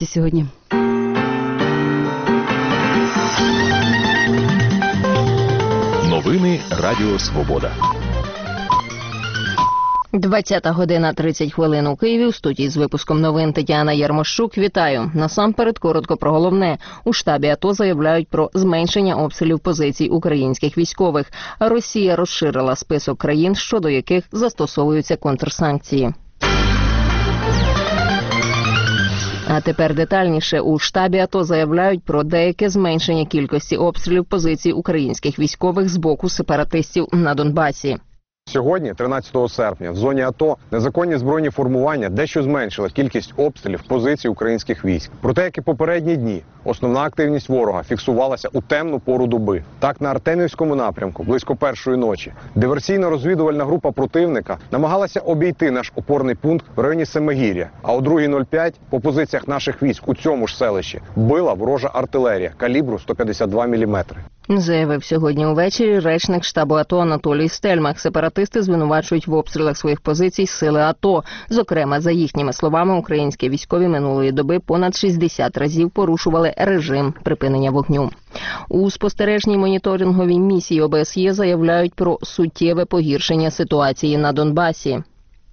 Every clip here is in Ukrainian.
Сьогодні. Новини Радіо Свобода. 20:30 у Києві. У студії з випуском новин Тетяна Ярмощук. Вітаю. Насамперед, коротко про головне. У штабі АТО заявляють про зменшення обстрілів позицій українських військових. Росія розширила список країн, щодо яких застосовуються контрсанкції. А тепер детальніше. У штабі АТО заявляють про деяке зменшення кількості обстрілів позицій українських військових з боку сепаратистів на Донбасі. Сьогодні, 13 серпня, в зоні АТО незаконні збройні формування дещо зменшили кількість обстрілів позицій українських військ. Проте, як і попередні дні, основна активність ворога фіксувалася у темну пору доби. Так, на Артемівському напрямку, близько першої ночі, диверсійно-розвідувальна група противника намагалася обійти наш опорний пункт в районі Семигір'я, а о 2:05 по позиціях наших військ у цьому ж селищі била ворожа артилерія калібру 152 мм. Заявив сьогодні увечері речник штабу АТО Анатолій Стельмах. Сепаратисти звинувачують в обстрілах своїх позицій сили АТО. Зокрема, за їхніми словами, українські військові минулої доби понад 60 разів порушували режим припинення вогню. У спостережній моніторинговій місії ОБСЄ заявляють про суттєве погіршення ситуації на Донбасі.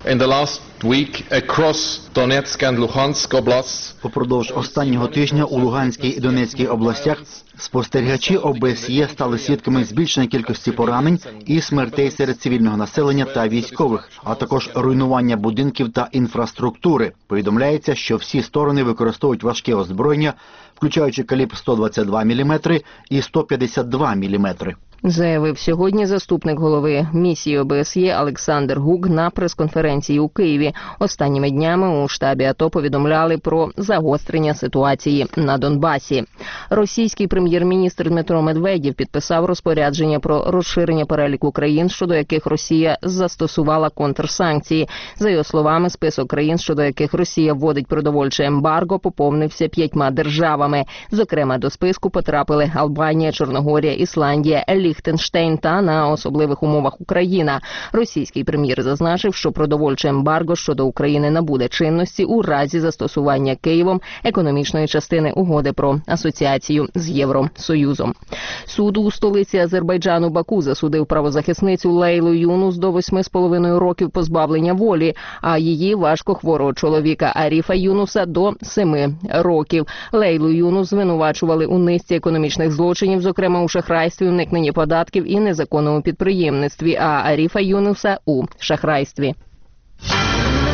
Упродовж останнього тижня у Луганській і Донецькій областях спостерігачі ОБСЄ стали свідками збільшення кількості поранень і смертей серед цивільного населення та військових, а також руйнування будинків та інфраструктури. Повідомляється, що всі сторони використовують важке озброєння, включаючи калібр 122 мм і 152 мм. Заявив сьогодні заступник голови місії ОБСЄ Олександр Гук на прес-конференції у Києві. Останніми днями у штабі АТО повідомляли про загострення ситуації на Донбасі. Російський прем'єр-міністр Дмитро Медведєв підписав розпорядження про розширення переліку країн, щодо яких Росія застосувала контрсанкції. За його словами, список країн, щодо яких Росія вводить продовольче ембарго, поповнився 5 державами. Зокрема, до списку потрапили Албанія, Чорногорія, Ісландія, Ліхтенштейн та, на особливих умовах, Україна. Російський прем'єр зазначив, що продовольче ембарго щодо України набуде чинності у разі застосування Києвом економічної частини угоди про асоціацію з Євросоюзом. Суд у столиці Азербайджану Баку засудив правозахисницю Лейлу Юнус до 8,5 років позбавлення волі, а її важкохворого чоловіка Аріфа Юнуса до 7 років. Лейлу Юнус звинувачували у низці економічних злочинів, зокрема у шахрайстві, уникненні податків і незаконному підприємництві, а Аріфа Юнуса у шахрайстві.